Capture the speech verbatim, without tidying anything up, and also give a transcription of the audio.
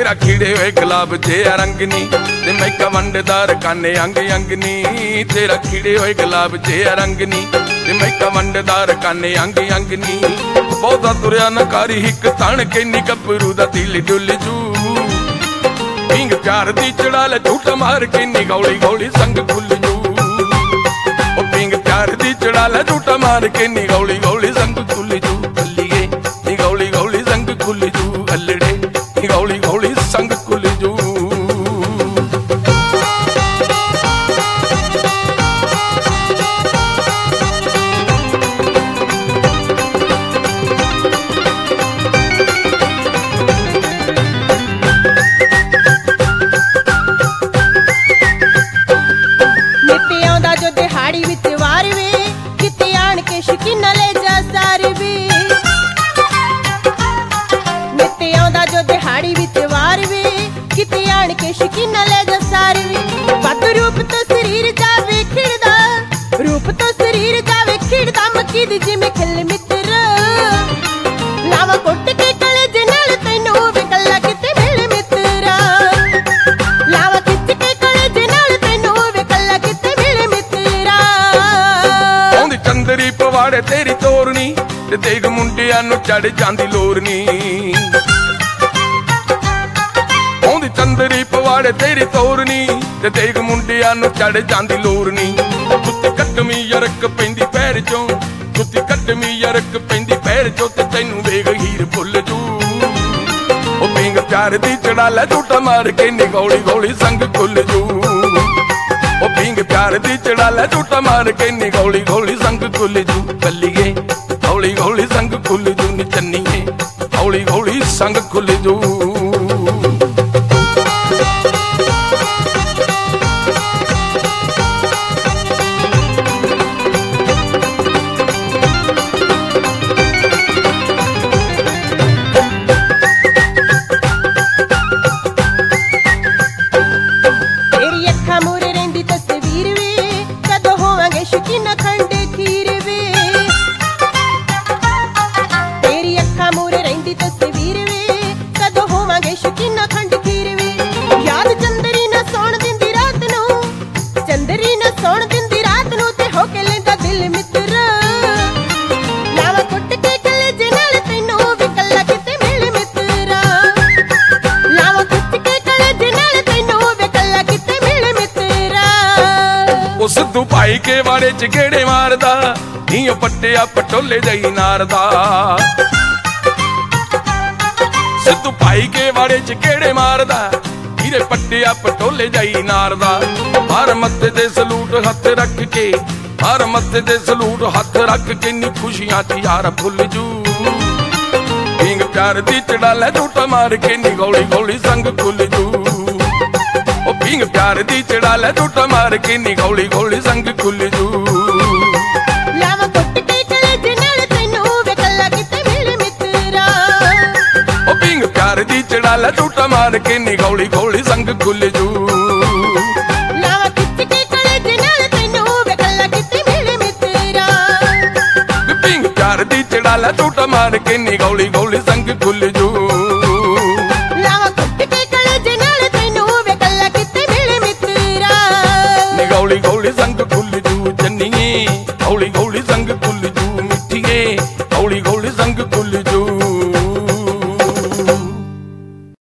तेरा खिड़े हुए गुलाब जिहा रंग नी ते मैका वंडदार काने अंग अंग नी। तेरा खिड़े हुए गुलाब जिहा रंग नी ते मैका वंडदार काने अंग अंग नी। बहुता तुरया नकारी हिक तन के नी गभरू दा दिल डुल जू। पींग प्यार दी चढ़ा ले झूठा मार के नी गौली गौली संग खुल जू। ओ पींग प्यार दी चढ़ा ले झूठा मार के नी गौली गौली संग खुल जू। अल्लीए नी गौली गौली संग खुल जू। अल्लड़े नी गौली गौली संग खुल जू। शकीना ले जा सारी वी नित्ते आंदा जो दिहाड़ी विच वार वी किते आण के शकीना ले जा सारी वी। बद रूप तो शरीर जावे खिड़दा रूप तो शरीर जावे खिड़दा मक्की दी जिमें खिल मित्र लावा कुट के कलेजे नाल तैनू वे कल्ला किते मिल मित्रा। लावा खिच के कलेजे नाल तैनू वे कल्ला किते मिल मित्रा। औंदी चंदरी पवाड़े तेरी तोरनी ते देख मुंडियां नू चढ़ जांदी लोरनी। औंदी चंदरी पवाड़े तेरी तोरनी ते देख मुंडियां नू चढ़ जांदी लोरनी। जुत्ती कटमी यरक पैंदी पैर चों जुत्ती कटमी यरक पैंदी पैर चों ते तैनू वेख हीर भुल जू। ओ पींग प्यार दी चढ़ा ले झूठा मार के नी गौली गौली संग खुल जू। ओ पींग प्यार दी चढ़ा ले झूठा मार के नी गौली गौली संग खुल जू। कल्लिए गौली गौली संग खुल जू नी चन्निए गौली गौली संग खुल जू। सिद्धू भाई के बारे च गेड़े मारदा नी पट्टिया पटोले जई नारदा। सिद्धू भाई के बारे च गेड़े मारदा हीरे पट्टिया पटोले जई नारदा। हर मत्थे दे सलूट हथ रख के हर मत्थे दे सलूट हथ रख के नी खुशियां च यार भुल जू। पींग प्यार दी चढ़ा ले झूठा मार के नी गौली गौली संग खुल जू। ओ पींग प्यार दी चढ़ा ले झूठा मार के नी गौली गौली संग खुल जू। लावा कुट के कलेजे नाल तैनू वे कल्ला किते मिल मित्रा। ओ पींग प्यार दी चढ़ा ले झूठा मार के नी गौली गौली संग खुल जू। लावा खिच के कलेजे नाल तैनू वे कल्ला किते मिल मित्रा। पींग प्यार दी चढ़ा ले झूठा मार के नी गौली गौली संग खुल जू। गौली गौली संग खुल जू चन्निए गौली गौली संग खुल जू मिठिए गौली गौली संग खुल जू।